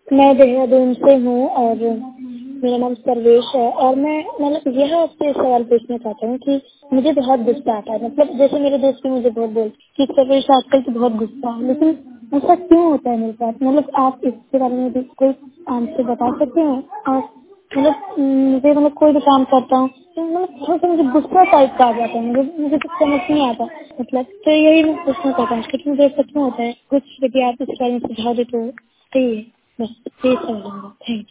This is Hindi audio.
मैं देहरादून से हूँ और मेरा नाम सर्वेश है और मैं मतलब यह आपसे सवाल पूछना चाहता हूँ कि मुझे बहुत गुस्सा आता है। मतलब जैसे मेरे दोस्त भी मुझे बहुत बोलते कि सर्वेश आजकल तो बहुत गुस्सा है, लेकिन ऐसा क्यों होता है मेरे साथ? मतलब आप इसके बारे में भी कोई आंसर बता सकते हैं? और मतलब मुझे मतलब कोई भी काम करता हूँ तो मतलब थोड़ा सा मुझे गुस्सा टाइप का आ जाता है। मुझे कुछ समझ नहीं आता। मतलब तो यही मैं पूछना चाहता हूँ कि मुझे सच में होता है कुछ, यदि आप इस बारे में सुझाव दे तो सही है। बस यही सवाल होगा। Thank you.